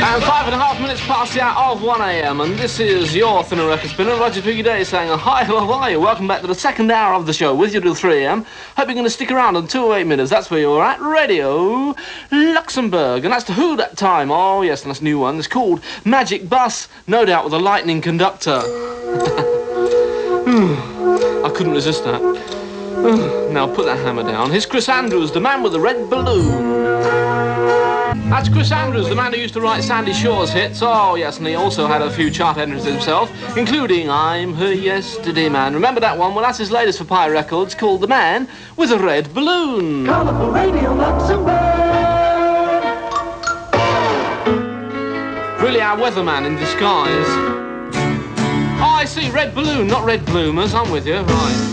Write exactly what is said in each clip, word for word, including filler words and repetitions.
And five and a half minutes past the hour of one a m, and this is your Thinner Record Spinner, Roger Twiggy Day, saying a hi, hello, how are you? Welcome back to the second hour of the show, with you till three a m. Hope you're going to stick around until eight minutes. That's where you're at, Radio Luxembourg. And that's the Who that time. Oh, yes, and that's a new one. It's called Magic Bus, no doubt with a lightning conductor. I couldn't resist that. Now put that hammer down. Here's Chris Andrews, the man with the red balloon. That's Chris Andrews, the man who used to write Sandy Shaw's hits. Oh, yes, and he also had a few chart entries himself, including I'm Her Yesterday Man. Remember that one? Well, that's his latest for Pie Records, called The Man with a Red Balloon. Colourful Radio Luxembourg. Really our weatherman in disguise. Oh, I see, red balloon, not red bloomers. I'm with you, right.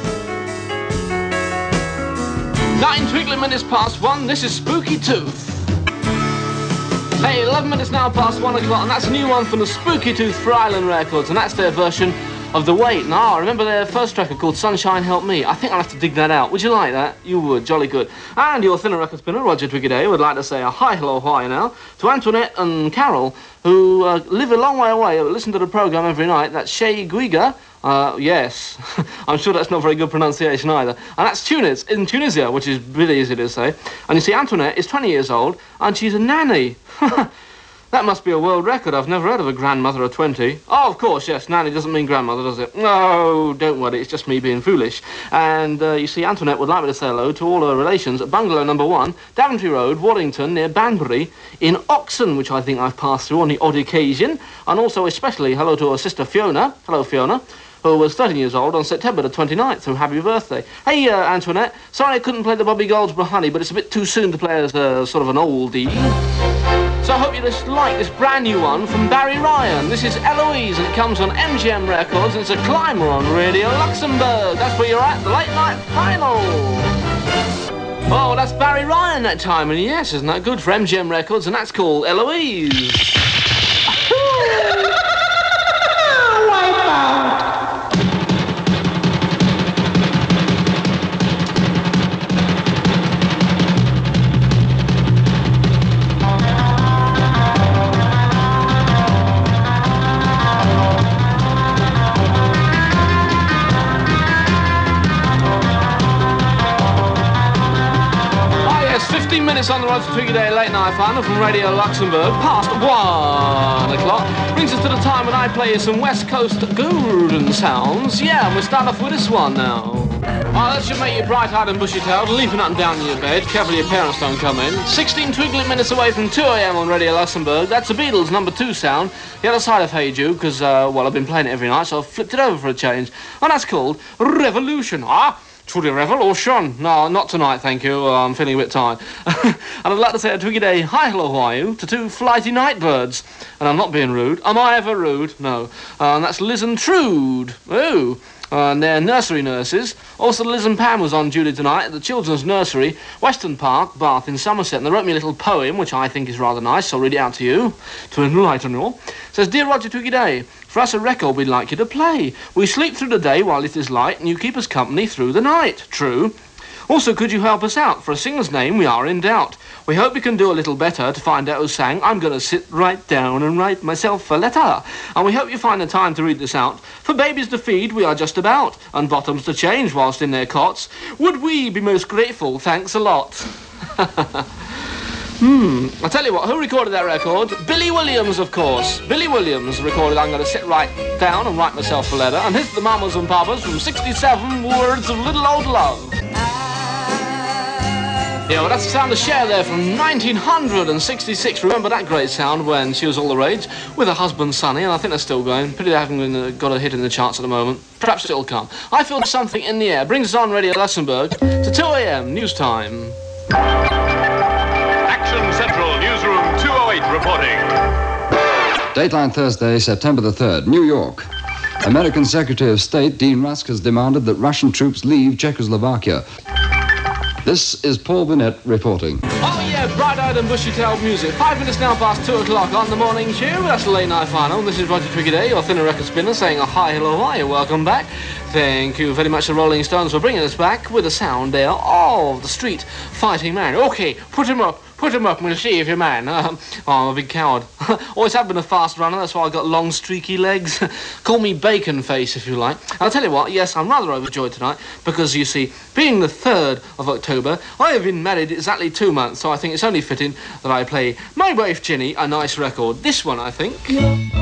Nine twinkling minutes past one, this is Spooky Tooth. Hey, eleven minutes now past one o'clock, and that's a new one from the Spooky Tooth for Island Records, and that's their version of The Wait. Now, I remember their first record called Sunshine Help Me. I think I'll have to dig that out. Would you like that? You would, jolly good. And your Thinner Record Spinner, Roger Twiggy Day, would like to say a hi, hello, hi now to Antoinette and Carol, who uh, live a long way away, but listen to the programme every night. That's Shay Guiga. Uh, yes, I'm sure that's not very good pronunciation either. And that's Tunis, in Tunisia, which is really easy to say. And you see, Antoinette is twenty years old, and she's a nanny. That must be a world record. I've never heard of a grandmother of twenty. Oh, of course, yes, nanny doesn't mean grandmother, does it? No, don't worry, it's just me being foolish. And, uh, you see, Antoinette would like me to say hello to all her relations at Bungalow Number One, Daventry Road, Waddington, near Banbury, in Oxon, which I think I've passed through on the odd occasion. And also, especially, hello to her sister Fiona. Hello, Fiona. Who was thirteen years old on September the twenty-ninth, so happy birthday. Hey, uh, Antoinette, sorry I couldn't play the Bobby Goldsboro Honey, but it's a bit too soon to play as uh, sort of an oldie. So I hope you just like this brand new one from Barry Ryan. This is Eloise, and it comes on M G M Records, and it's a climber on Radio Luxembourg. That's where you're at, the late night final. Oh, that's Barry Ryan that time, and yes, isn't that good for M G M Records, and that's called Eloise. Wipe out. fifteen minutes on the Roger Twiggy Day late night final from Radio Luxembourg, past one o'clock. Brings us to the time when I play you some West Coast golden sounds. Yeah, and we'll start off with this one now. Oh, that should make you bright-eyed and bushy-tailed, leaping up and down in your bed. Careful your parents don't come in. sixteen twinkling minutes away from two a m on Radio Luxembourg. That's the Beatles' number two sound. The other side of Hey Jude, because, uh, well, I've been playing it every night, so I've flipped it over for a change. And that's called Revolution. Ah! To the revolution. No, not tonight, thank you. Uh, I'm feeling a bit tired. And I'd like to say a Twiggy Day hi, hello, how are you, to two flighty nightbirds. And I'm not being rude. Am I ever rude? No. Uh, and that's Liz and Trude. Ooh. Uh, and they're nursery nurses. Also, Liz and Pam was on duty tonight at the children's nursery, Western Park, Bath in Somerset. And they wrote me a little poem, which I think is rather nice, so I'll read it out to you, to enlighten you all. It says, Dear Roger Twiggy Day, for us a record we'd like you to play. We sleep through the day while it is light, and you keep us company through the night. True. Also, could you help us out? For a singer's name, we are in doubt. We hope you can do a little better to find out who sang I'm going to sit right down and write myself a letter. And we hope you find the time to read this out. For babies to feed, we are just about, and bottoms to change whilst in their cots. Would we be most grateful? Thanks a lot. Hmm, I'll tell you what, who recorded that record? Billy Williams, of course. Billy Williams recorded I'm going to sit right down and write myself a letter. And here's the Mamas and Papas from sixty-seven Words of Little Old Love. Yeah, well, that's the sound of Cher there from nineteen sixty-six. Remember that great sound when she was all the rage with her husband Sonny, and I think they're still going. Pity they haven't uh, got a hit in the charts at the moment. Perhaps it'll come. I Feel Something in the Air brings us on Radio Luxembourg to two a m news time. Action Central Newsroom two oh eight reporting. Dateline Thursday, September the third, New York. American Secretary of State Dean Rusk has demanded that Russian troops leave Czechoslovakia. This is Paul Burnett reporting. Oh yeah, bright-eyed and bushy-tailed music. Five minutes now past two o'clock on the morning show. That's the late night final. This is Roger Twiggy Day, your Thinner Record Spinner, saying a hi, hello, hi, welcome back. Thank you very much, the Rolling Stones, for bringing us back with the sound there of the street fighting man. Okay, put him up, Put 'em up and we'll see if you're man. Uh, oh, I'm a big coward. Always have been a fast runner, that's why I've got long, streaky legs. Call me Bacon Face, if you like. And I'll tell you what, yes, I'm rather overjoyed tonight, because, you see, being the third of October, I have been married exactly two months, so I think it's only fitting that I play my wife, Jenny, a nice record. This one, I think.